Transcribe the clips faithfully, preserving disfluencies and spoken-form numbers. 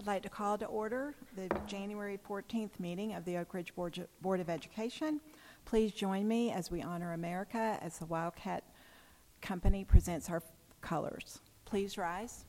like to call to order the January fourteenth meeting of the Oak Ridge Board, Board of Education. Please join me as we honor America as the Wildcat Company presents our colors. Please rise.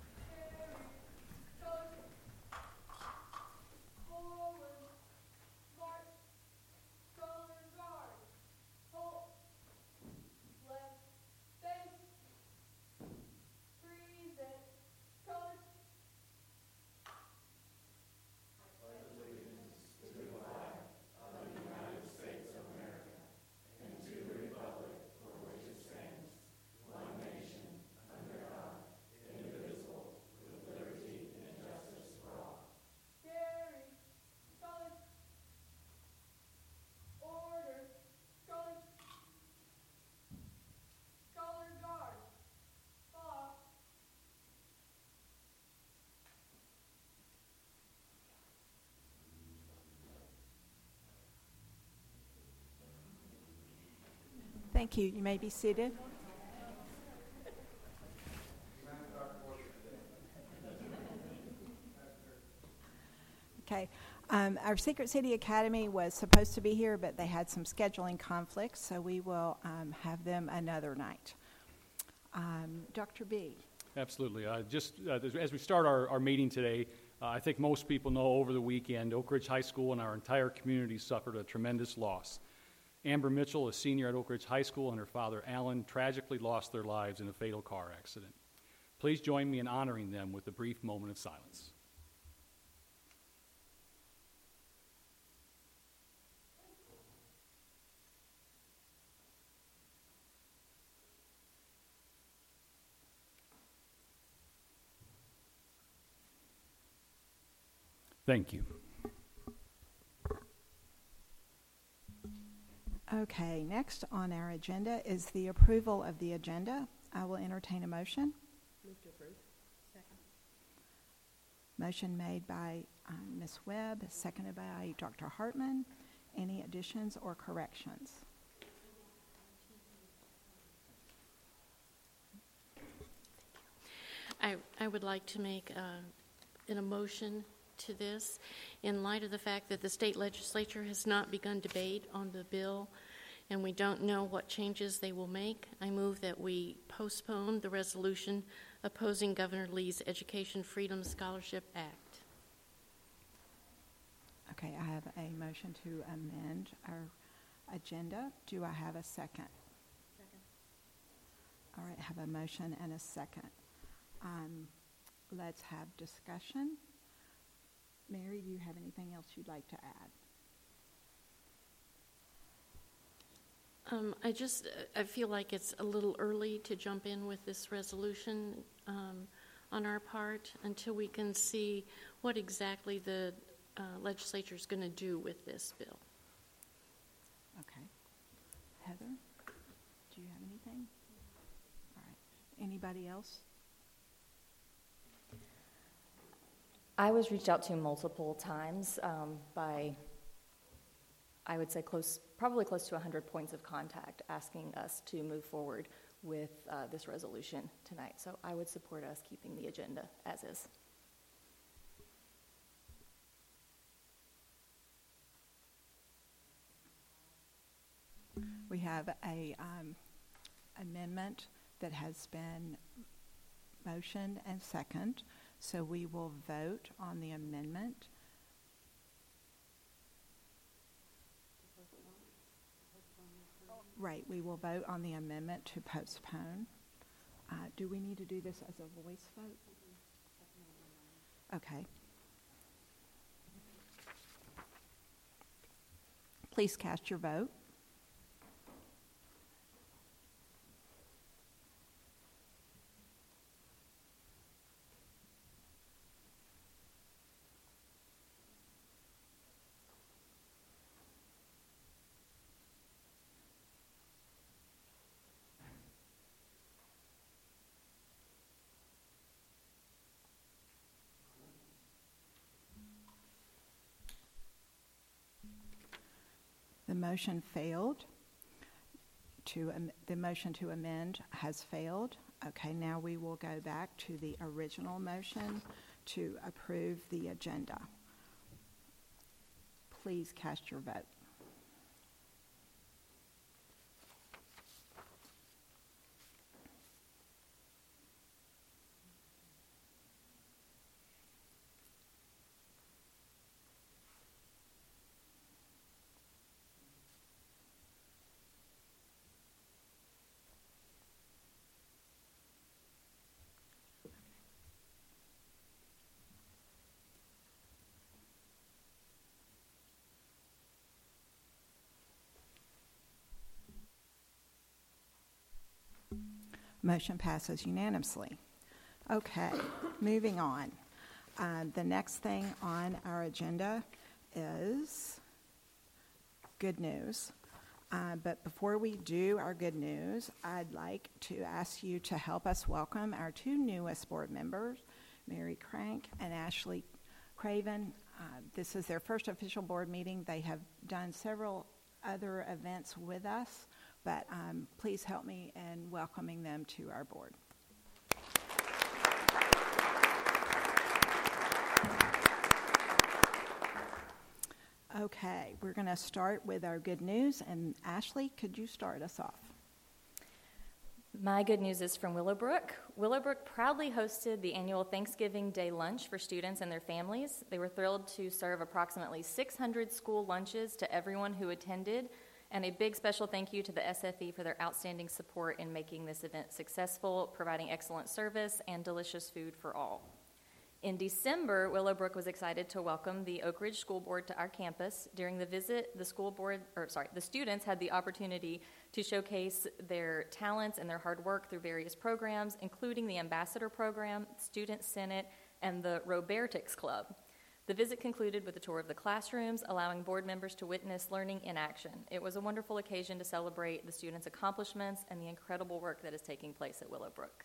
Thank you. You may be seated. Okay. Um, our Secret City Academy was supposed to be here, but they had some scheduling conflicts, so we will um, have them another night. Um, Doctor B. Absolutely. Uh, just uh, as we start our, our meeting today, uh, I think most people know over the weekend, Oak Ridge High School and our entire community suffered a tremendous loss. Amber Mitchell, a senior at Oak Ridge High School, and her father, Alan, tragically lost their lives in a fatal car accident. Please join me in honoring them with a brief moment of silence. Thank you. Okay, next on our agenda is the approval of the agenda. I will entertain a motion. Move to approve. Second. Motion made by um, Miz Webb, seconded by Doctor Hartman. Any additions or corrections? I, I would like to make uh, an emotion to this in light of the fact that the state legislature has not begun debate on the bill and we don't know what changes they will make. I move that we postpone the resolution opposing Governor Lee's Education Freedom Scholarship Act. Okay, I have a motion to amend our agenda. Do I have a second? Second. All right, I have a motion and a second. Um, let's have discussion. Mary, do you have anything else you'd like to add? Um, I just, I feel like it's a little early to jump in with this resolution um, on our part until we can see what exactly the uh, legislature is going to do with this bill. Okay. Heather, do you have anything? All right. Anybody else? I was reached out to multiple times um, by, I would say, close, probably close to one hundred points of contact asking us to move forward with uh, this resolution tonight. So I would support us keeping the agenda as is. We have a um, amendment that has been motioned and second. So we will vote on the amendment. Right, we will vote on the amendment to postpone. Uh, do we need to do this as a voice vote? Okay. Please cast your vote. The motion failed. To um, the motion to amend has failed. Okay, now we will go back to the original motion to approve the agenda. Please cast your vote. Motion passes unanimously. Okay, moving on. Uh, the next thing on our agenda is good news. Uh, but before we do our good news, I'd like to ask you to help us welcome our two newest board members, Mary Crank and Ashley Craven. Uh, this is their first official board meeting. They have done several other events with us, but um, please help me in welcoming them to our board. Okay, we're going to start with our good news, and Ashley, could you start us off? My good news is from Willowbrook. Willowbrook proudly hosted the annual Thanksgiving Day lunch for students and their families. They were thrilled to serve approximately six hundred school lunches to everyone who attended, and a big special thank you to the S F E for their outstanding support in making this event successful, providing excellent service and delicious food for all. In December, Willowbrook was excited to welcome the Oak Ridge School Board to our campus. During the visit, the school board, or sorry, the students had the opportunity to showcase their talents and their hard work through various programs, including the Ambassador Program, Student Senate, and the Robertics Club. The visit concluded with a tour of the classrooms, allowing board members to witness learning in action. It was a wonderful occasion to celebrate the students' accomplishments and the incredible work that is taking place at Willowbrook.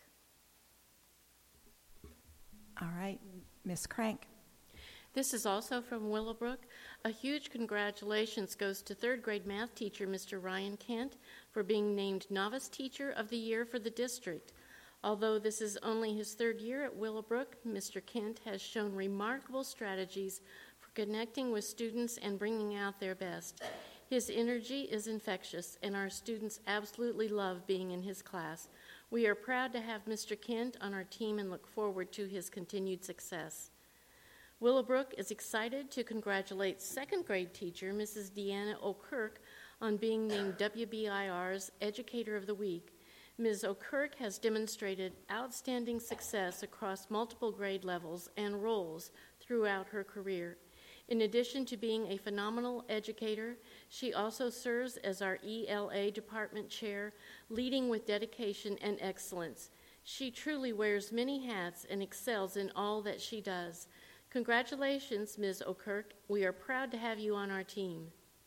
All right, Miz Crank. This is also from Willowbrook. A huge congratulations goes to third grade math teacher Mister Ryan Kent for being named Novice Teacher of the Year for the district. Although this is only his third year at Willowbrook, Mister Kent has shown remarkable strategies for connecting with students and bringing out their best. His energy is infectious, and our students absolutely love being in his class. We are proud to have Mister Kent on our team and look forward to his continued success. Willowbrook is excited to congratulate second grade teacher Missus Deanna O'Kirk on being named W B I R's Educator of the Week. Miz O'Kirk has demonstrated outstanding success across multiple grade levels and roles throughout her career. In addition to being a phenomenal educator, she also serves as our E L A department chair, leading with dedication and excellence. She truly wears many hats and excels in all that she does. Congratulations, Miz O'Kirk. We are proud to have you on our team.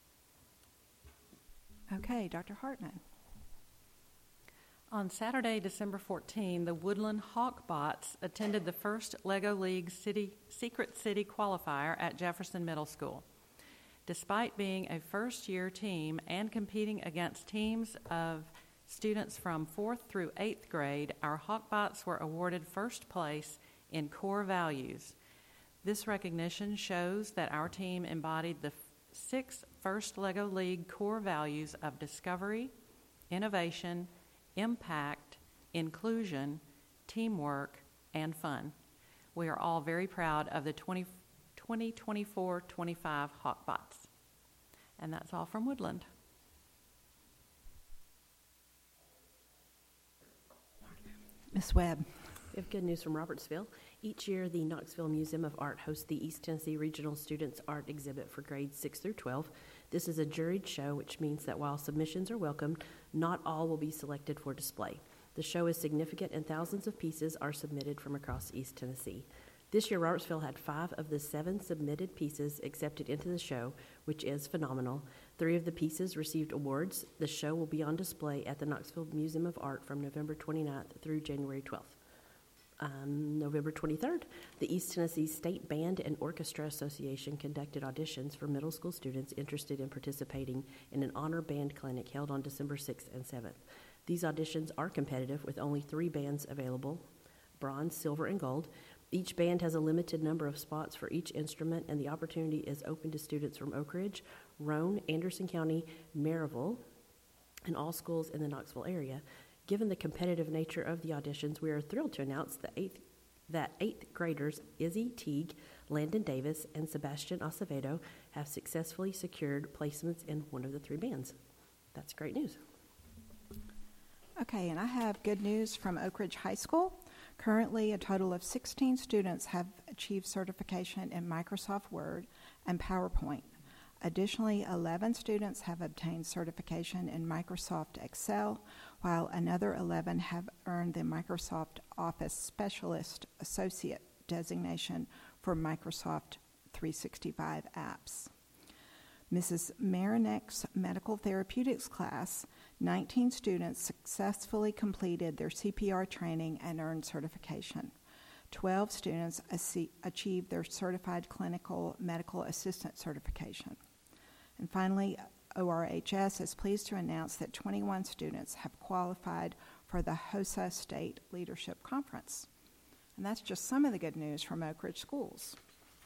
Okay, Doctor Hartman. On Saturday, December fourteenth, the Woodland Hawkbots attended the first LEGO League City, Secret City qualifier at Jefferson Middle School. Despite being a first-year team and competing against teams of students from fourth through eighth grade, our Hawkbots were awarded first place in core values. This recognition shows that our team embodied the six first LEGO League core values of discovery, innovation, impact, inclusion, teamwork, and fun. We are all very proud of the twenty twenty-four twenty-five Hawkbots. And that's all from Woodland. Miz Webb. We have good news from Robertsville. Each year, the Knoxville Museum of Art hosts the East Tennessee Regional Students Art Exhibit for grades six through twelve. This is a juried show, which means that while submissions are welcomed, not all will be selected for display. The show is significant, and thousands of pieces are submitted from across East Tennessee. This year, Robertsville had five of the seven submitted pieces accepted into the show, which is phenomenal. Three of the pieces received awards. The show will be on display at the Knoxville Museum of Art from November twenty-ninth through January twelfth. Um, November twenty-third, the East Tennessee State Band and Orchestra Association conducted auditions for middle school students interested in participating in an honor band clinic held on December sixth and seventh. These auditions are competitive with only three bands available, bronze, silver, and gold. Each band has a limited number of spots for each instrument, and the opportunity is open to students from Oak Ridge, Roane, Anderson County, Maryville, and all schools in the Knoxville area. Given the competitive nature of the auditions, we are thrilled to announce the eighth, that eighth graders Izzy Teague, Landon Davis, and Sebastian Acevedo have successfully secured placements in one of the three bands. That's great news. Okay, and I have good news from Oak Ridge High School. Currently, a total of sixteen students have achieved certification in Microsoft Word and PowerPoint. Additionally, eleven students have obtained certification in Microsoft Excel, while another eleven have earned the Microsoft Office Specialist Associate designation for Microsoft three sixty-five apps. Missus Marinek's Medical Therapeutics class, nineteen students successfully completed their C P R training and earned certification. twelve students achieved their Certified Clinical Medical Assistant certification. And finally, O R H S is pleased to announce that twenty-one students have qualified for the HOSA State Leadership Conference. And that's just some of the good news from Oak Ridge Schools.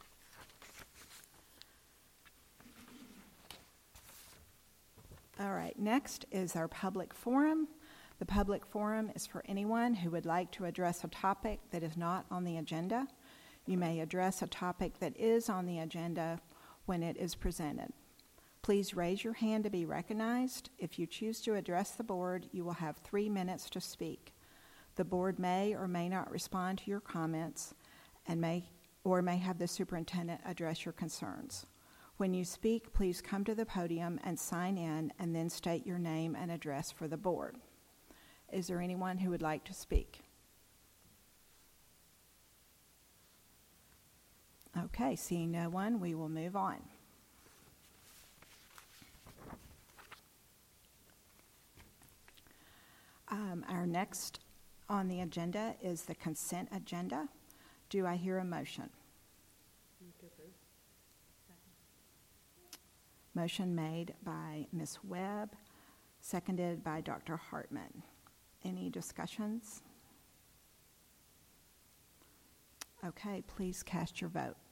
All right, next is our public forum. The public forum is for anyone who would like to address a topic that is not on the agenda. You may address a topic that is on the agenda when it is presented. Please raise your hand to be recognized. If you choose to address the board, you will have three minutes to speak. The board may or may not respond to your comments and may or may have the superintendent address your concerns. When you speak, please come to the podium and sign in, and then state your name and address for the board. Is there anyone who would like to speak? Okay, seeing no one, we will move on. Um, our next on the agenda is the consent agenda. Do I hear a motion? Motion made by Miz Webb, seconded by Doctor Hartman. Any discussions? Okay, please cast your vote.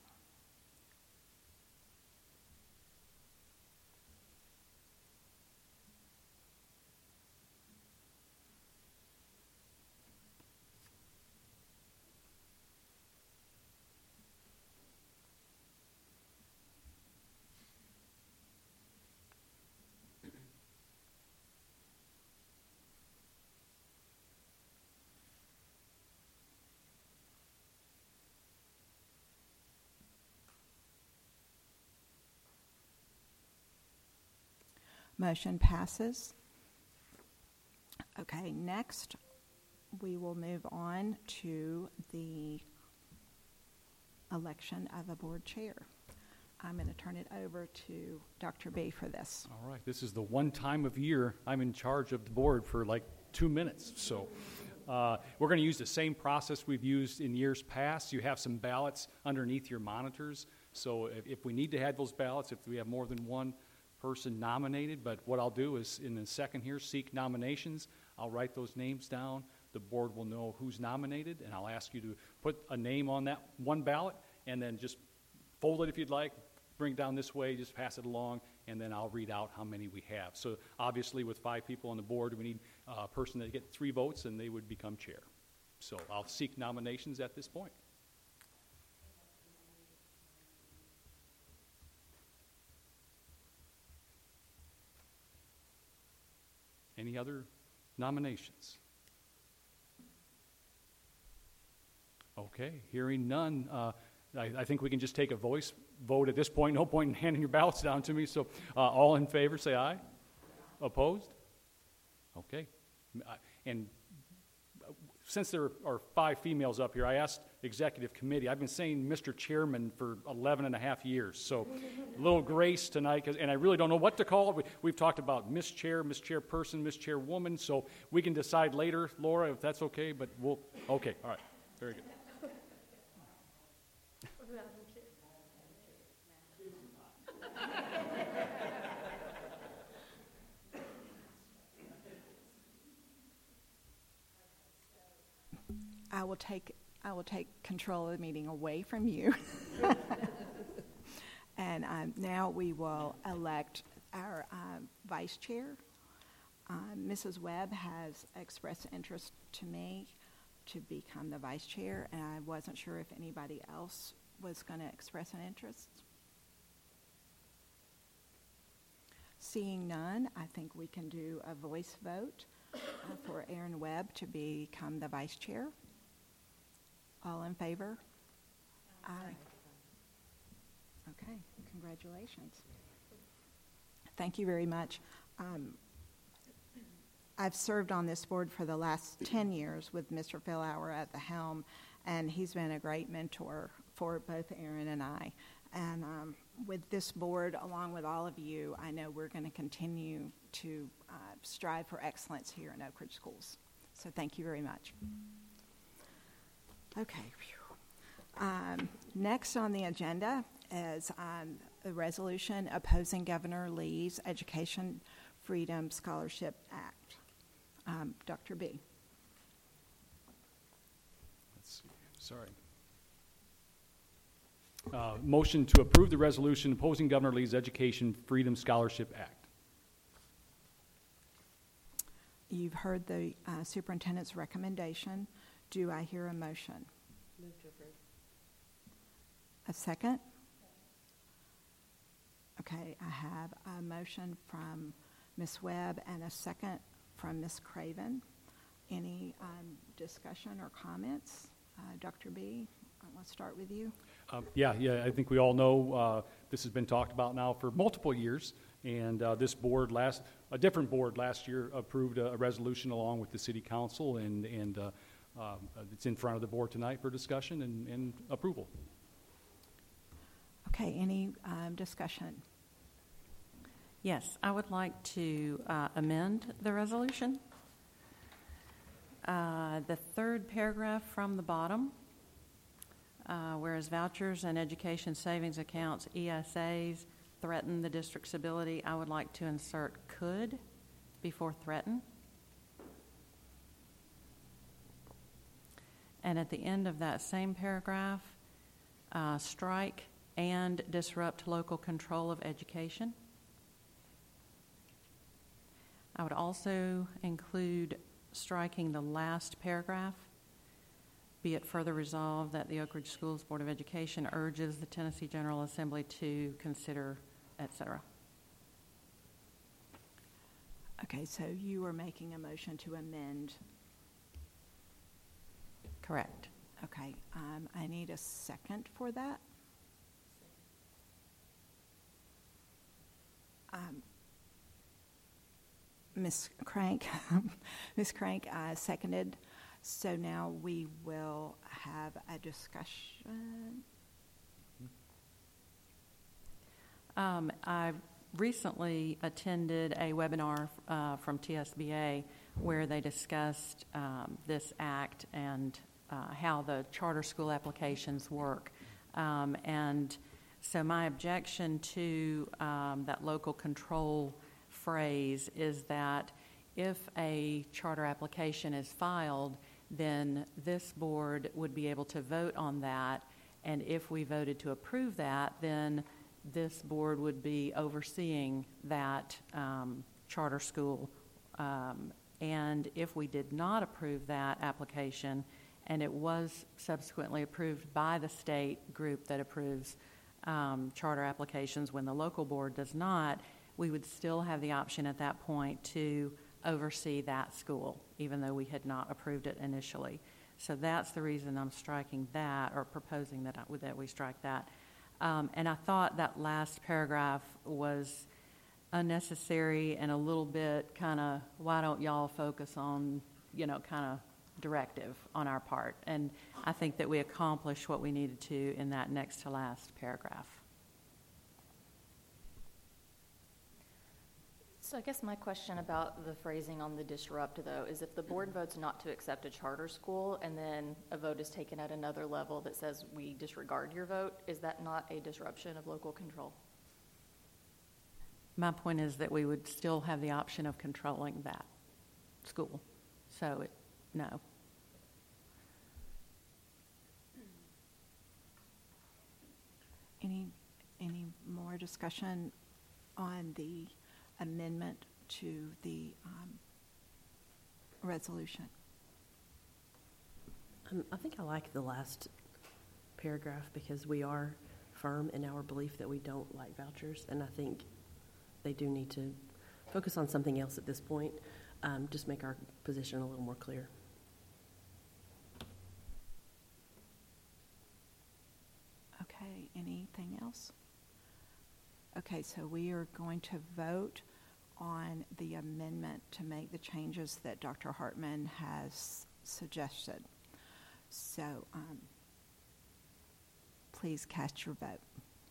Motion passes. Okay, next we will move on to the election of a board chair. I'm going to turn it over to Doctor B for this. All right, this is the one time of year I'm in charge of the board for like two minutes. So uh, we're going to use the same process we've used in years past. You have some ballots underneath your monitors. So if, if we need to have those ballots, if we have more than one person nominated, but what I'll do is in a second here, seek nominations. I'll write those names down. The board will know who's nominated, and I'll ask you to put a name on that one ballot, and then just fold it if you'd like, bring it down this way, just pass it along, and then I'll read out how many we have. So obviously with five people on the board, we need a person that gets three votes, and they would become chair. So I'll seek nominations at this point. Any other nominations? Okay, hearing none, uh, I, I think we can just take a voice vote at this point. No point in handing your ballots down to me. So uh, all in favor, say aye. Opposed? Okay. Uh, and since there are five females up here, I asked executive committee. I've been saying Mister Chairman for eleven and a half years, so a little grace tonight, 'cause, and I really don't know what to call it. We, we've talked about Miss Chair, Miss Chairperson, Miss Chairwoman, so we can decide later, Laura, if that's okay, but we'll, okay, all right, very good. I will take I will take control of the meeting away from you. And um, now we will elect our um, vice chair. Um, Missus Webb has expressed interest to me to become the vice chair, and I wasn't sure if anybody else was going to express an interest. Seeing none, I think we can do a voice vote uh, for Aaron Webb to become the vice chair. All in favor? Aye. Okay, congratulations. Thank you very much. Um, I've served on this board for the last ten years with Mister Phil Auer at the helm, and he's been a great mentor for both Aaron and I. And um, with this board, along with all of you, I know we're going to continue to uh, strive for excellence here in Oak Ridge Schools. So thank you very much. Okay. Um, next on the agenda is um, a resolution opposing Governor Lee's Education Freedom Scholarship Act. Um, Doctor B. Let's see. Sorry. Uh, motion to approve the resolution opposing Governor Lee's Education Freedom Scholarship Act. You've heard the uh, superintendent's recommendation. Do I hear a motion? Move to approve. A second? Okay, I have a motion from Miz Webb and a second from Miz Craven. Any um, discussion or comments? Uh, Doctor B, let's start with you. Um, yeah, yeah, I think we all know uh, this has been talked about now for multiple years, and uh, this board last, a different board last year approved a, a resolution along with the city council, and, and uh, uh, it's in front of the board tonight for discussion and, and approval. Okay, any um, discussion? Yes, I would like to uh, amend the resolution. Uh, the third paragraph from the bottom, uh, whereas vouchers and education savings accounts, E S As, threaten the district's ability, I would like to insert could before threaten. And at the end of that same paragraph, uh, strike and disrupt local control of education. I would also include striking the last paragraph. Be it further resolved that the Oak Ridge Schools Board of Education urges the Tennessee General Assembly to consider, et cetera. Okay, so you are making a motion to amend. Correct. Okay, um, I need a second for that. Um, Miz Crank, Miz Crank uh, seconded. So now we will have a discussion. Um, I recently attended a webinar uh, from T S B A where they discussed um, this act and uh, how the charter school applications work. Um, and so my objection to um, that local control phrase is that if a charter application is filed, then this board would be able to vote on that, and if we voted to approve that, then this board would be overseeing that um, charter school. Um, and if we did not approve that application, and it was subsequently approved by the state group that approves um, charter applications when the local board does not, we would still have the option at that point to oversee that school, even though we had not approved it initially. So that's the reason I'm striking that, or proposing that, I, that we strike that. Um, and I thought that last paragraph was unnecessary and a little bit kind of, why don't y'all focus on, you know, kind of directive on our part. And I think that we accomplished what we needed to in that next to last paragraph. So I guess my question about the phrasing on the disrupt, though, is if the board votes not to accept a charter school and then a vote is taken at another level that says we disregard your vote, is that not a disruption of local control? My point is that we would still have the option of controlling that school. So, it, no. Any, any more discussion on the amendment to the um, resolution? Um, I think I like the last paragraph because we are firm in our belief that we don't like vouchers, and I think they do need to focus on something else at this point, um, just make our position a little more clear. Okay, anything else? Okay, so we are going to vote on the amendment to make the changes that Doctor Hartman has suggested. So, um, please cast your vote.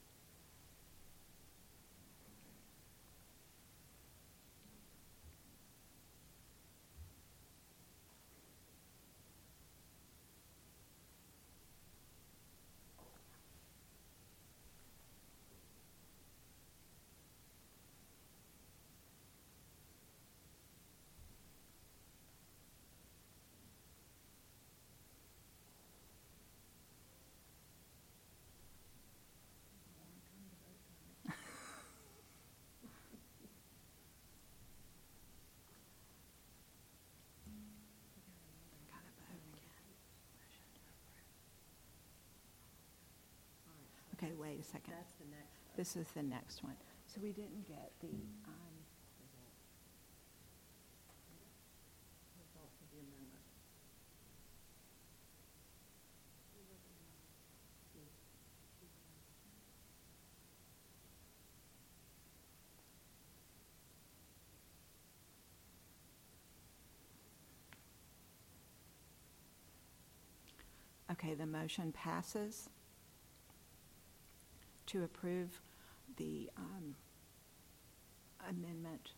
Okay, wait a second. That's the next one. This is the next one. So we didn't get the, um, Results of the amendment. okay, the motion passes to approve the um, amendment.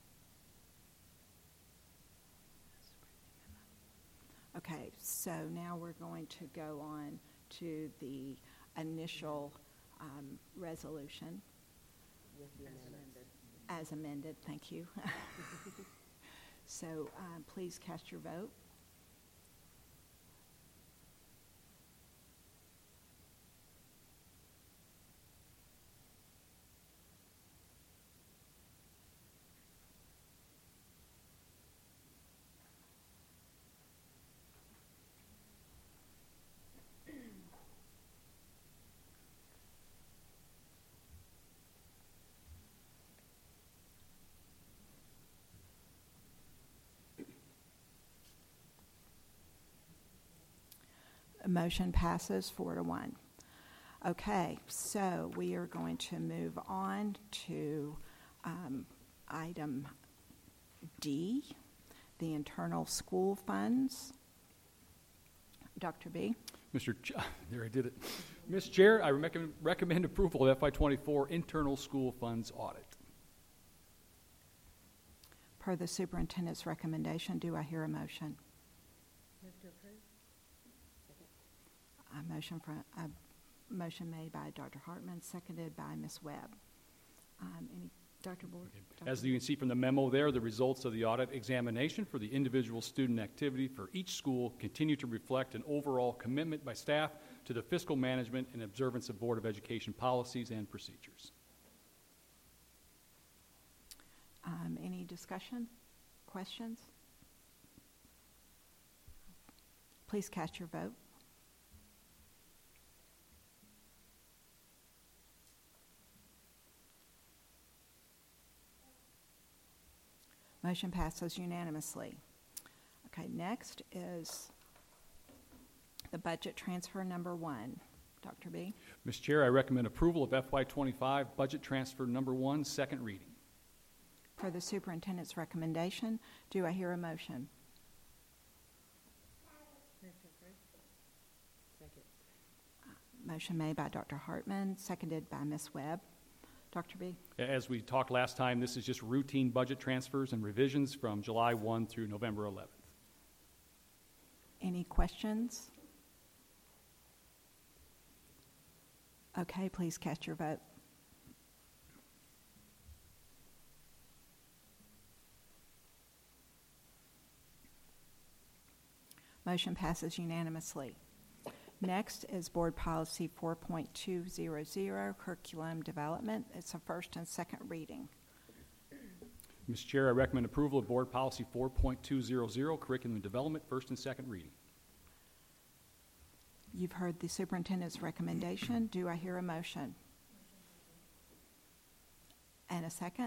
Okay, so now we're going to go on to the initial um, resolution. With the amendment. As amended, thank you. So um, please cast your vote. Motion passes four to one. Okay, so we are going to move on to um, item D, the internal school funds. Doctor B. Mister Ch- there I did it. Miz Chair, I recommend, recommend approval of F Y twenty-four internal school funds audit. Per the superintendent's recommendation, do I hear a motion? Move to approve. A motion for a motion made by Doctor Hartman, seconded by Miz Webb. Um, any, Doctor Board? Doctor As you can see from the memo there, the results of the audit examination for the individual student activity for each school continue to reflect an overall commitment by staff to the fiscal management and observance of Board of Education policies and procedures. Um, any discussion, questions? Please cast your vote. Motion passes unanimously. Okay, next is the budget transfer number one. Doctor B. Miz Chair, I recommend approval of F Y twenty-five budget transfer number one, second reading. Per the superintendent's recommendation, do I hear a motion? Move to approve. Second. Motion made by Doctor Hartman, seconded by Miz Webb. Doctor B. As we talked last time, this is just routine budget transfers and revisions from July first through November eleventh. Any questions? Okay, please cast your vote. Motion passes unanimously. Next is Board Policy four point two hundred, Curriculum Development. It's a first and second reading. Mister Chair, I recommend approval of Board Policy four point two hundred, Curriculum Development, first and second reading. You've heard the superintendent's recommendation. Do I hear a motion? And a second?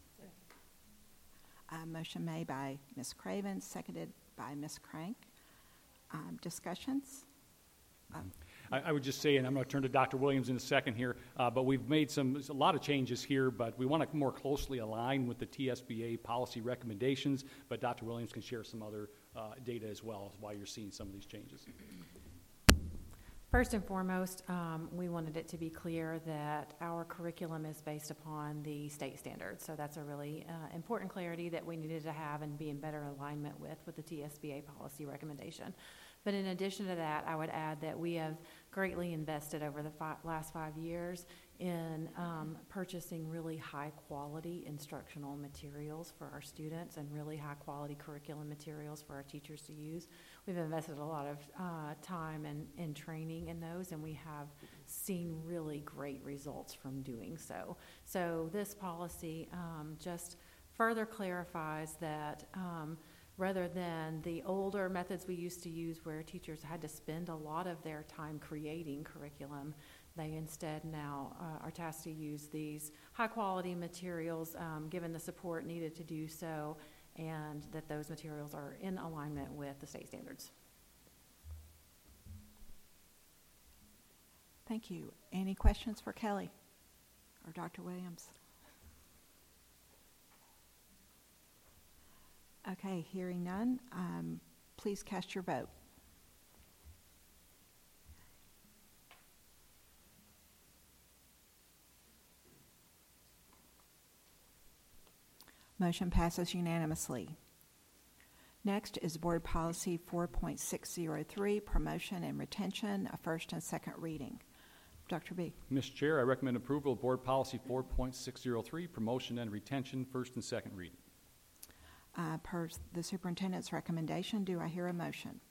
Uh, motion made by Miz Craven, seconded by Miz Crank. Um, discussions? Um, I, I would just say, and I'm going to turn to Doctor Williams in a second here, uh, but we've made some a lot of changes here, but we want to more closely align with the T S B A policy recommendations, but Doctor Williams can share some other uh, data as well as why you're seeing some of these changes. First and foremost, um, we wanted it to be clear that our curriculum is based upon the state standards. So that's a really uh, important clarity that we needed to have and be in better alignment with, with the T S B A policy recommendation. But in addition to that, I would add that we have greatly invested over the fi- last five years in um, purchasing really high-quality instructional materials for our students and really high-quality curriculum materials for our teachers to use. We've invested a lot of uh, time and, and training in those, and we have seen really great results from doing so. So this policy um, just further clarifies that um, rather than the older methods we used to use where teachers had to spend a lot of their time creating curriculum, they instead now uh, are tasked to use these high-quality materials, um, given the support needed to do so, and that those materials are in alignment with the state standards. Thank you. Any questions for Kelly or Doctor Williams? Okay, hearing none, um, please cast your vote. Motion passes unanimously. Next is Board Policy four point six oh three, Promotion and Retention, a first and second reading. Doctor B. Mister Chair, I recommend approval of Board Policy four point six oh three, Promotion and Retention, first and second reading. Uh, per the superintendent's recommendation, do I hear a motion?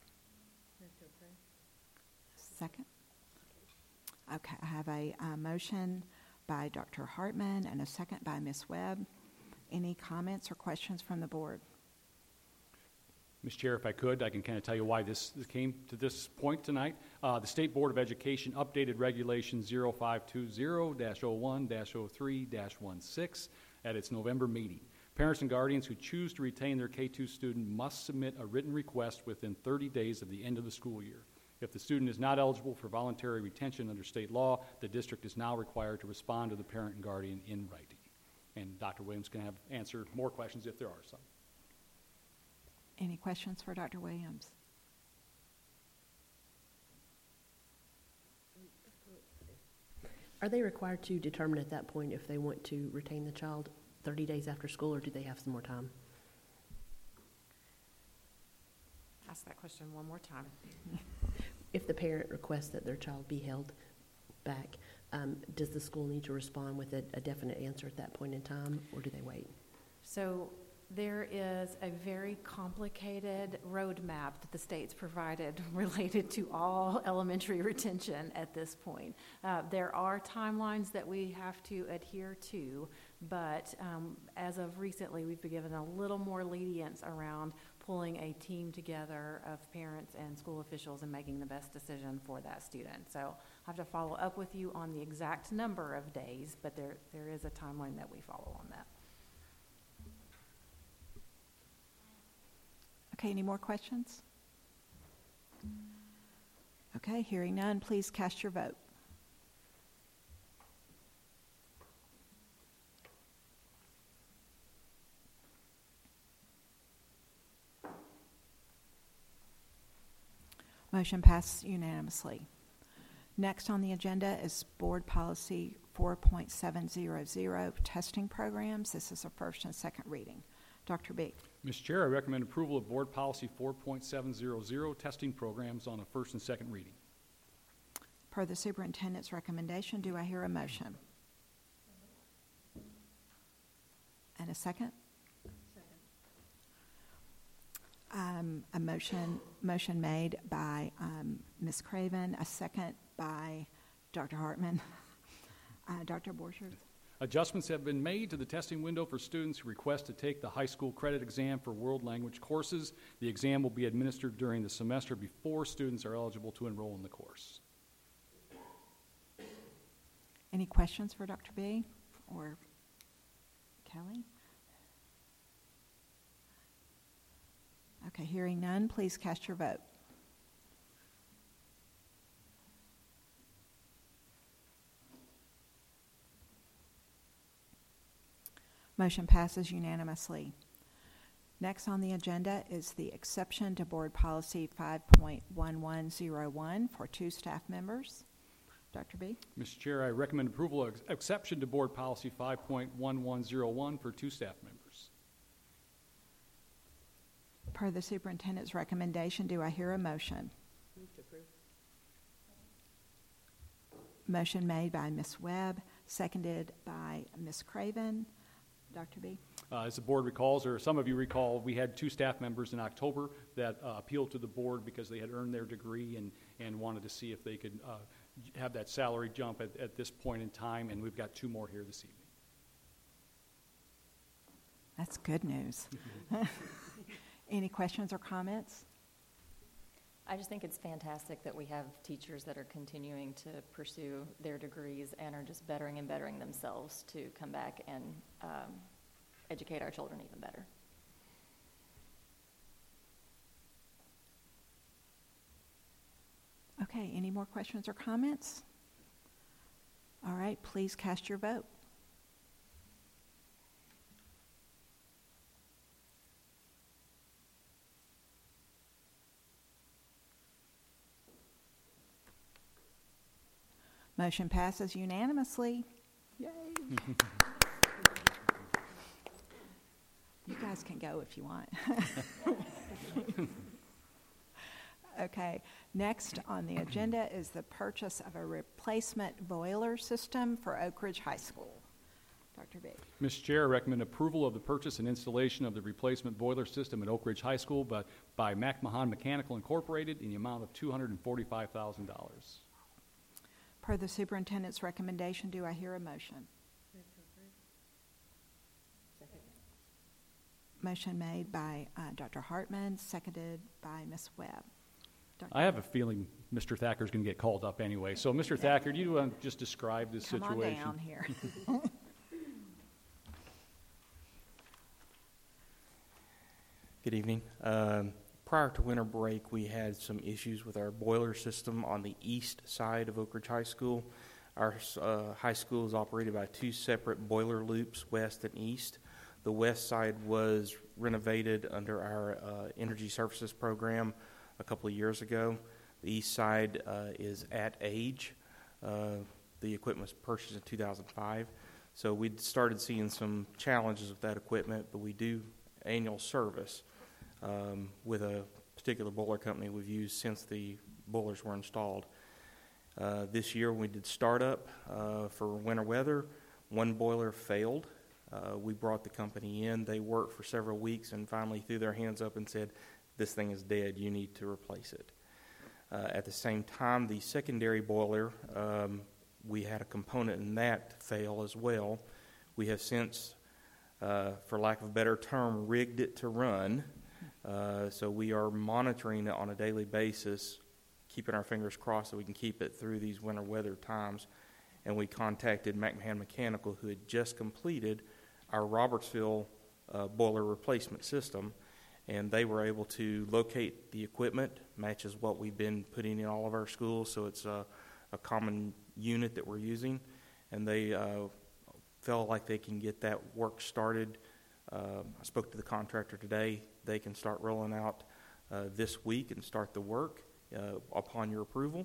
Second. Okay, I have a uh, motion by Doctor Hartman and a second by Miz Webb. Any comments or questions from the board? Mister Chair, if I could, I can kind of tell you why this came to this point tonight. Uh, the State Board of Education updated Regulation zero five two zero dash oh one dash oh three dash sixteen at its November meeting. Parents and guardians who choose to retain their K two student must submit a written request within thirty days of the end of the school year. If the student is not eligible for voluntary retention under state law, the district is now required to respond to the parent and guardian in writing. And Doctor Williams can have answer more questions if there are some. Any questions for Doctor Williams? Are they required to determine at that point if they want to retain the child thirty days after school, or do they have some more time? Ask that question one more time. If the parent requests that their child be held back, um, does the school need to respond with a, a definite answer at that point in time, or do they wait? So there is a very complicated roadmap that the state's provided related to all elementary retention at this point. Uh, there are timelines that we have to adhere to, but um, as of recently, we've been given a little more lenience around pulling a team together of parents and school officials and making the best decision for that student. So I'll have to follow up with you on the exact number of days, but there, there is a timeline that we follow on that. Okay, any more questions? Okay, hearing none, please cast your vote. Motion passed unanimously. Next on the agenda is Board Policy four point seven hundred, Testing Programs. This is a first and second reading. Doctor B. Mister Chair, I recommend approval of Board Policy four point seven hundred, Testing Programs, on a first and second reading. Per the superintendent's recommendation, do I hear a motion? And a second? Second. um, a motion motion made by um, Miz Craven, a second by Doctor Hartman. Uh, Doctor Borchers? Adjustments have been made to the testing window for students who request to take the high school credit exam for world language courses. The exam will be administered during the semester before students are eligible to enroll in the course. Any questions for Doctor B or Kelly? Okay, hearing none, please cast your vote. Motion passes unanimously. Next on the agenda is the exception to Board Policy five point one one zero one for two staff members. Doctor B? Mister Chair, I recommend approval of exception to Board Policy five point one one zero one for two staff members. Per the superintendent's recommendation, do I hear a motion? Move to approve. Motion made by Miz Webb, seconded by Miz Craven. Doctor B? Uh, as the board recalls, or some of you recall, we had two staff members in October that uh, appealed to the board because they had earned their degree and, and wanted to see if they could uh, have that salary jump at, at this point in time, and we've got two more here this evening. That's good news. Any questions or comments? I just think it's fantastic that we have teachers that are continuing to pursue their degrees and are just bettering and bettering themselves to come back and um, educate our children even better. Okay, any more questions or comments? All right, please cast your vote. Motion passes unanimously. Yay. You guys can go if you want. Okay, next on the agenda is the purchase of a replacement boiler system for Oak Ridge High School. Doctor B. Mister Chair, I recommend approval of the purchase and installation of the replacement boiler system at Oak Ridge High School by, by McMahon Mechanical Incorporated in the amount of two hundred forty-five thousand dollars. Per the superintendent's recommendation, do I hear a motion? Second. Motion made by uh, Doctor Hartman, seconded by Miz Webb. Doctor I have a feeling Mister Thacker is going to get called up anyway. So, Mister Thacker, do you want to just describe this Come situation? on down here. Good evening. Um, prior to winter break, we had some issues with our boiler system on the east side of Oak Ridge High School. Our uh, high school is operated by two separate boiler loops, west and east. The west side was renovated under our uh, Energy Services program a couple of years ago. The east side uh, is at age. Uh, the equipment was purchased in two thousand five. So we started seeing some challenges with that equipment, but we do annual service um, with a particular boiler company we've used since the boilers were installed. Uh, this year we did startup uh, for winter weather. One boiler failed. Uh, we brought the company in. They worked for several weeks and finally threw their hands up and said, this thing is dead, you need to replace it. Uh, at the same time, the secondary boiler, um, we had a component in that fail as well. We have since, uh, for lack of a better term, rigged it to run. Uh, so we are monitoring it on a daily basis, keeping our fingers crossed that we can keep it through these winter weather times. And we contacted McMahon Mechanical, who had just completed our Robertsville uh, boiler replacement system. And they were able to locate the equipment, matches what we've been putting in all of our schools, so it's a, a common unit that we're using. And they uh, felt like they can get that work started. Uh, I spoke to the contractor today. They can start rolling out uh, this week and start the work uh, upon your approval.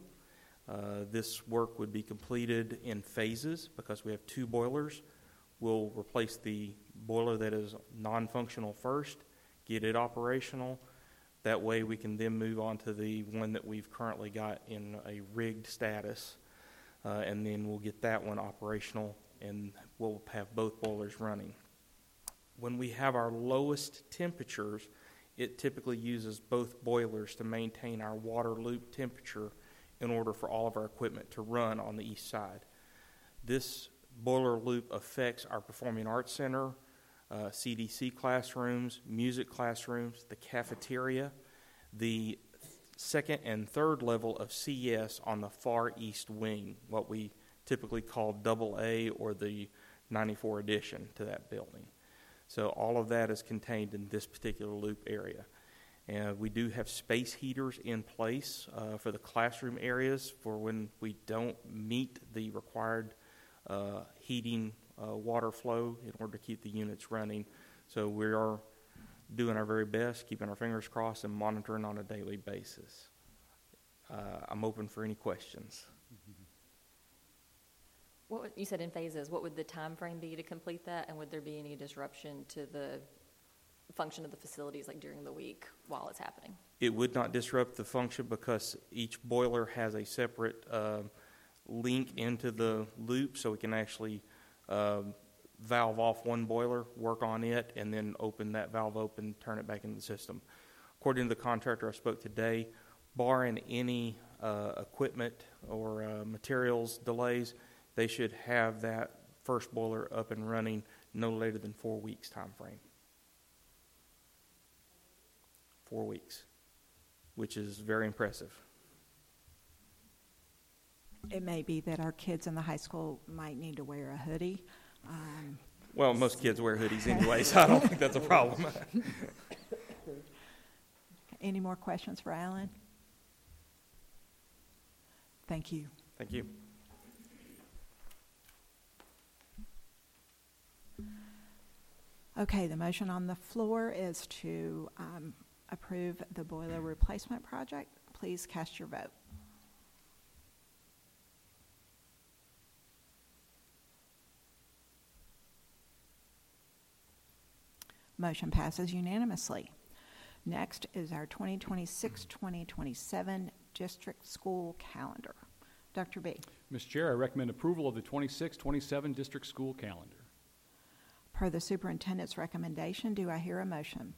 Uh, this work would be completed in phases because we have two boilers. We'll replace the boiler that is non-functional first, get it operational. That way we can then move on to the one that we've currently got in a rigged status, uh, and then we'll get that one operational, and we'll have both boilers running. When we have our lowest temperatures It typically uses both boilers to maintain our water loop temperature in order for all of our equipment to run on the east side. This boiler loop affects our Performing Arts Center, uh, C D C classrooms, music classrooms, the cafeteria, the second and third level of C S on the far east wing, what we typically call double A or the ninety-four addition to that building. So all of that is contained in this particular loop area. And we do have space heaters in place uh, for the classroom areas for when we don't meet the required uh, heating uh, water flow in order to keep the units running. So we are doing our very best, keeping our fingers crossed and monitoring on a daily basis. Uh, I'm open for any questions. What would- you said in phases, what would the time frame be to complete that, and would there be any disruption to the function of the facilities, like during the week while it's happening? It would not disrupt the function because each boiler has a separate uh, link into the loop, so we can actually uh, valve off one boiler, work on it, and then open that valve open, turn it back into the system. According to the contractor I spoke today, barring any uh, equipment or uh, materials delays, they should have that first boiler up and running no later than four weeks time frame. Four weeks, which is very impressive. It may be that our kids in the high school might need to wear a hoodie. Um, Well, most kids wear hoodies anyway, so I don't think that's a problem. Any more questions for Alan? Thank you. Thank you. Okay, the motion on the floor is to um, approve the boiler replacement project. Please cast your vote. Motion passes unanimously. Next is our twenty twenty-six twenty twenty-seven district school calendar. Doctor B. Mister Chair, I recommend approval of the twenty-six twenty-seven district school calendar. Per the superintendent's recommendation, do I hear a motion?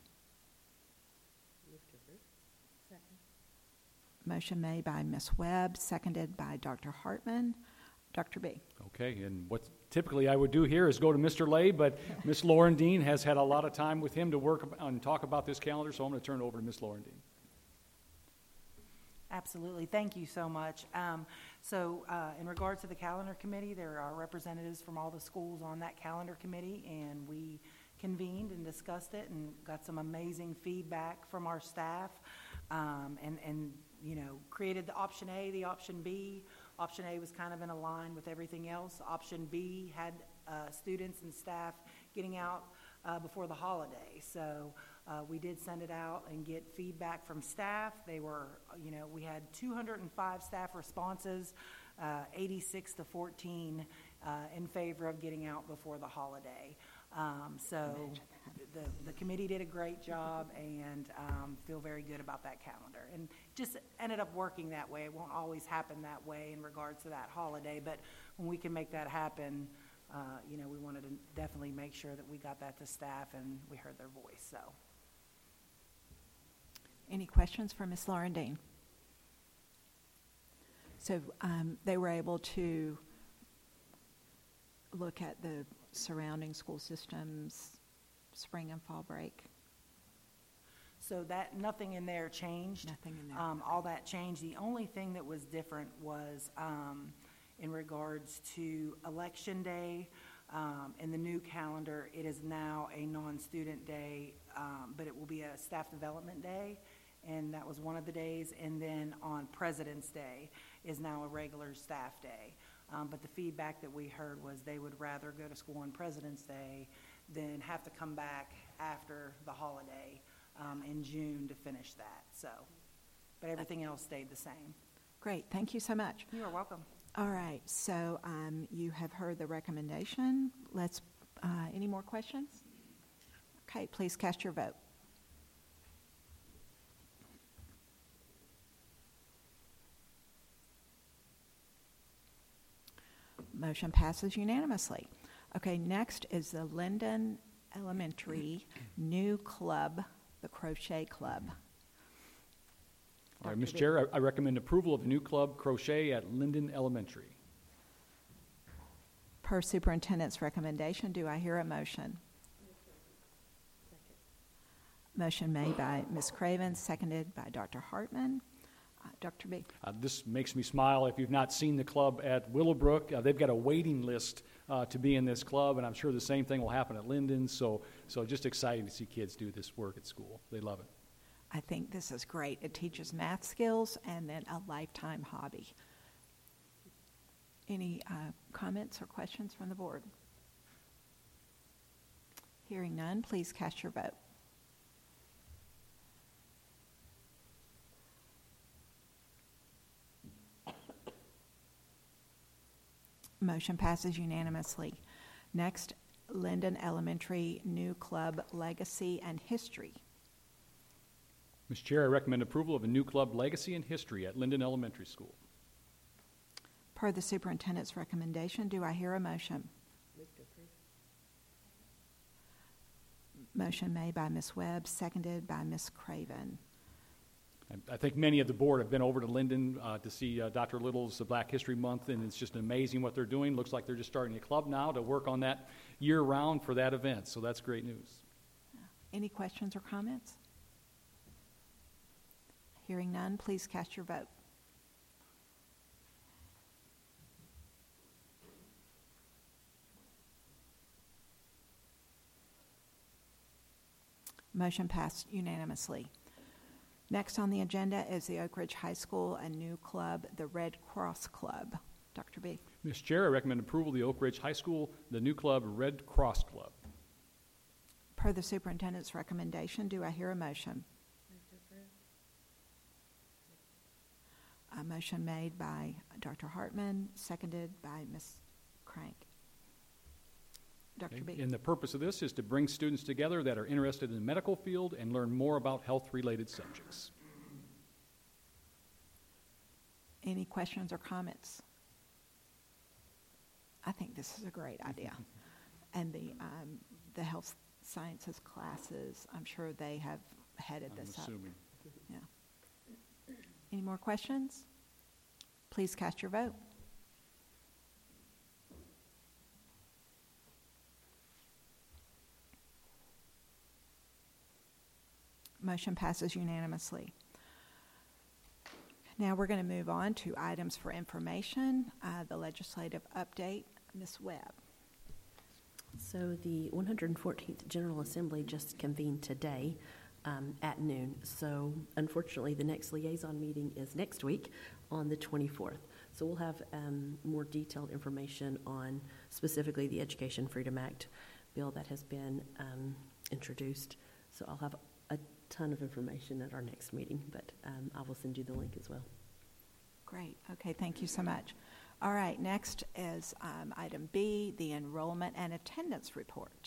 Motion made by Miz Webb, seconded by Doctor Hartman. Doctor B. Okay, and what typically I would do here is go to Mister Lay, but Miz Lauren Dean has had a lot of time with him to work and talk about this calendar, so I'm going to turn it over to Miz Lauren Dean. Absolutely. Thank you so much. Um, so uh, in regards to the calendar committee, there are representatives from all the schools on that calendar committee, and we convened and discussed it and got some amazing feedback from our staff, um, and, and, you know, created the option A, the option B. Option A was kind of in a line with everything else. Option B had uh, students and staff getting out uh, before the holiday. So uh, we did send it out and get feedback from staff. They were, you know, we had two hundred five staff responses, uh, eighty-six to fourteen uh, in favor of getting out before the holiday. Um, so the, the committee did a great job, and um, feel very good about that calendar. And just ended up working that way. It won't always happen that way in regards to that holiday, but when we can make that happen, uh, you know, we wanted to definitely make sure that we got that to staff and we heard their voice. So, Any questions for Miz Lauren Dean? So um, they were able to look at the surrounding school systems, spring and fall break. So that, nothing in there changed. Nothing in there. Um, all that changed. The only thing that was different was um, in regards to election day. Um, in the new calendar, it is now a non-student day, um, but it will be a staff development day, and that was one of the days. And then on President's Day is now a regular staff day. Um, but the feedback that we heard was they would rather go to school on President's Day than have to come back after the holiday um, in June to finish that. So, but everything else stayed the same. Great, thank you so much. You are welcome. All right, so um, you have heard the recommendation. Let's, uh, any more questions? Okay, please cast your vote. Motion passes unanimously. Okay, next is the Linden Elementary new club the Crochet Club. All right, Doctor Miz B. Chair, I I recommend approval of the new club Crochet at Linden Elementary. Per superintendent's recommendation, do I hear a motion? Motion made by Miz Craven, seconded by Doctor Hartman. Uh, Doctor B. Uh, This makes me smile. If you've not seen the club at Willowbrook, uh, they've got a waiting list uh, to be in this club, and I'm sure the same thing will happen at Linden. So, so just exciting to see kids do this work at school. They love it. I think this is great. It teaches math skills and then a lifetime hobby. Any uh, comments or questions from the board? Hearing none, please cast your vote. Motion passes unanimously. Next, Linden Elementary New Club Legacy and History. Miz Chair, I recommend approval of a new club Legacy and History at Linden Elementary School. Per the superintendent's recommendation, do I hear a motion? Motion made by Miz Webb, seconded by Miz Craven. I- I think many of the board have been over to Linden uh, to see uh, Doctor Little's uh, Black History Month, and it's just amazing what they're doing. Looks like they're just starting a club now to work on that year-round for that event, so that's great news. Any questions or comments? Hearing none, please cast your vote. Motion passed unanimously. Next on the agenda is the Oak Ridge High School and new club, the Red Cross Club. Doctor B. Miz Chair, I recommend approval of the Oak Ridge High School, the new club Red Cross Club. Per the superintendent's recommendation, do I hear a motion? A motion made by Doctor Hartman, seconded by Miz Crank. Doctor Okay. B. And the purpose of this is to bring students together that are interested in the medical field and learn more about health-related subjects. Any questions or comments? I think this is a great idea. And the, um, the health sciences classes, I'm sure they have headed I'm this up. assuming. Yeah. Any more questions? Please cast your vote. Motion passes unanimously. Now we're going to move on to items for information, uh, the legislative update. Miz Webb. So the one hundred fourteenth General Assembly just convened today um, at noon. So unfortunately, the next liaison meeting is next week on the twenty-fourth. So we'll have um, more detailed information on specifically the Education Freedom Act bill that has been um, introduced. So I'll have a ton of information at our next meeting, but um, I will send you the link as well. Great. Okay, thank you so much. All right, next is um, item B, the enrollment and attendance report.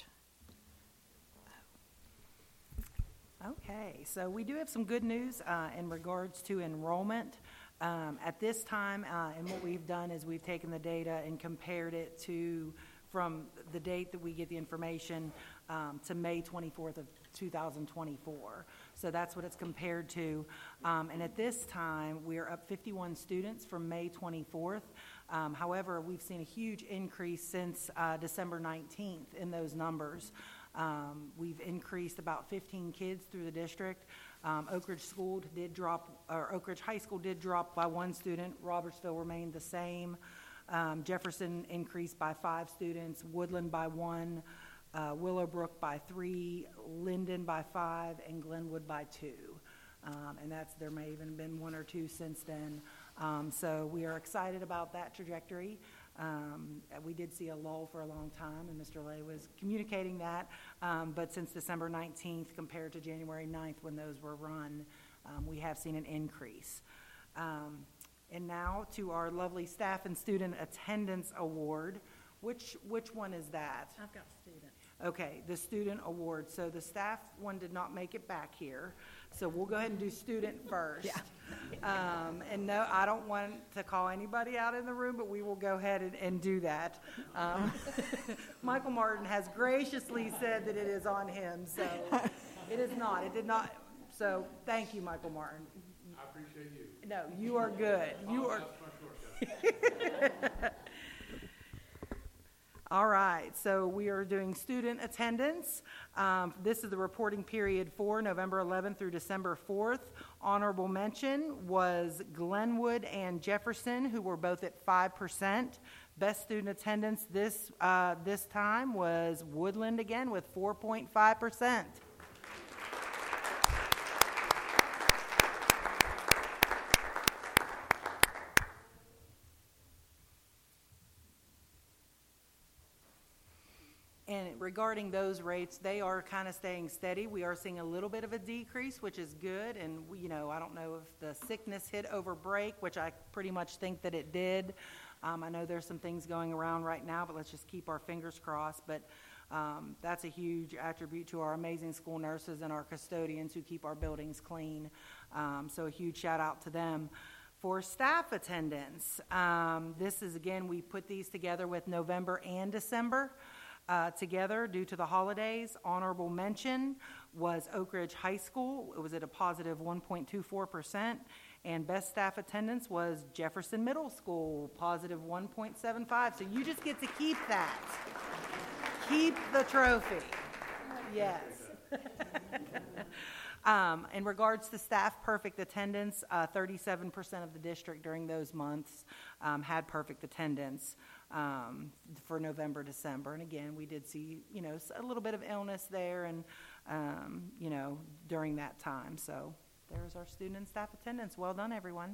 Okay, so we do have some good news uh, in regards to enrollment. Um, at this time, uh, and what we've done is we've taken the data and compared it to from the date that we get the information um, to May twenty-fourth of two thousand twenty-four. So that's what it's compared to. Um, and at this time, we are up fifty-one students from May twenty-fourth. Um, however, we've seen a huge increase since uh, December nineteenth in those numbers. Um, we've increased about fifteen kids through the district. Um, Oak Ridge School did drop, or Oak Ridge High School did drop by one student. Robertsville remained the same. Um, Jefferson increased by five students. Woodland by one. Uh, Willowbrook by three. Linden by five, and Glenwood by two. Um, and that's there may even been one or two since then. Um, so we are excited about that trajectory. Um, we did see a lull for a long time, and Mister Lay was communicating that. Um, but since December nineteenth compared to January ninth when those were run, um, we have seen an increase. Um, and now to our lovely Staff and Student Attendance Award. Which, which one is that? I've got student. Okay, the student award. So the staff one did not make it back here. So we'll go ahead and do student first. Yeah. Um, and no, I don't want to call anybody out in the room, but we will go ahead and, and do that. Um, Michael Martin has graciously said that it is on him. So It is not. It did not. So thank you, Michael Martin. I appreciate you. No, you are good. You are. All right, so we are doing student attendance. Um, this is the reporting period for November eleventh through December fourth. Honorable mention was Glenwood and Jefferson, who were both at five percent. Best student attendance this, uh, this time was Woodland again with four point five percent. And regarding those rates, they are kind of staying steady. We are seeing a little bit of a decrease, which is good. And, we, you know, I don't know if the sickness hit over break, which I pretty much think that it did. Um, I know there's some things going around right now, but let's just keep our fingers crossed. But um, that's a huge attribute to our amazing school nurses and our custodians who keep our buildings clean. Um, so a huge shout out to them. For staff attendance, um, this is, again, we put these together with November and December. Uh, together due to the holidays. Honorable mention was Oak Ridge High School. It was at a positive one point two four percent. And best staff attendance was Jefferson Middle School, positive one point seven five. So you just get to keep that. Keep the trophy. Yes. Um, in regards to staff perfect attendance, uh, thirty-seven percent of the district during those months um, had perfect attendance um, for November, December. And again, we did see, you know, a little bit of illness there and, um, you know, during that time. So there's our student and staff attendance. Well done, everyone.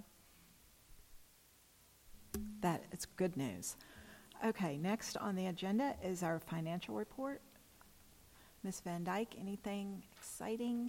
That is good news. Okay, next on the agenda is our financial report. Miz Van Dyke, anything exciting?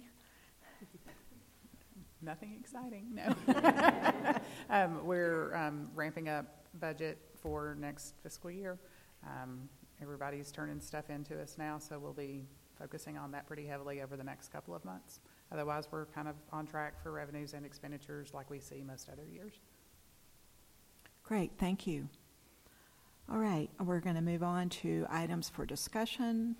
Nothing exciting, no. um, we're um, ramping up budget for next fiscal year. Um, everybody's turning stuff into us now, so we'll be focusing on that pretty heavily over the next couple of months. Otherwise, we're kind of on track for revenues and expenditures like we see most other years. Great, thank you. All right, we're going to move on to items for discussion.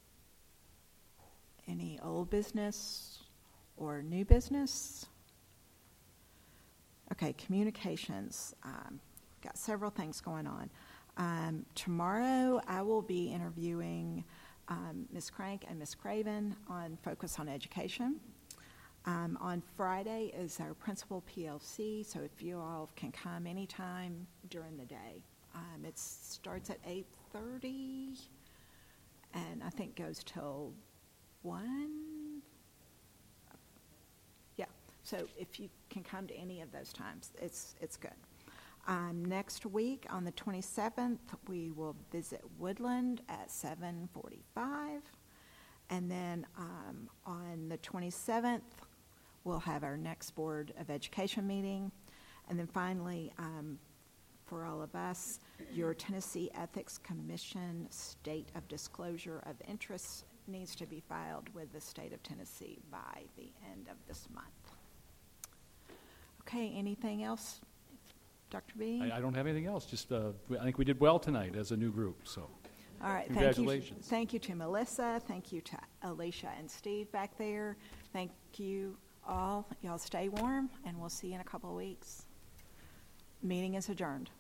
Any old business or new business? Okay, communications. Um, got several things going on. Um, tomorrow I will be interviewing um, Miz Crank and Miz Craven on Focus on Education. Um, on Friday is our principal P L C, so if you all can come anytime during the day. Um, it starts at eight thirty and I think goes till one. Yeah, so if you can come to any of those times, it's it's good. Um, next week on the twenty-seventh, we will visit Woodland at seven forty-five. And then um, on the twenty-seventh, we'll have our next Board of Education meeting. And then finally, um, for all of us, your Tennessee Ethics Commission State of Disclosure of Interests needs to be filed with the state of Tennessee by the end of this month. Okay, anything else, Doctor B? I, I don't have anything else. Just uh, I think we did well tonight as a new group. So, all right. Congratulations. Thank you, thank you to Melissa. Thank you to Alicia and Steve back there. Thank you all. Y'all stay warm, and we'll see you in a couple of weeks. Meeting is adjourned.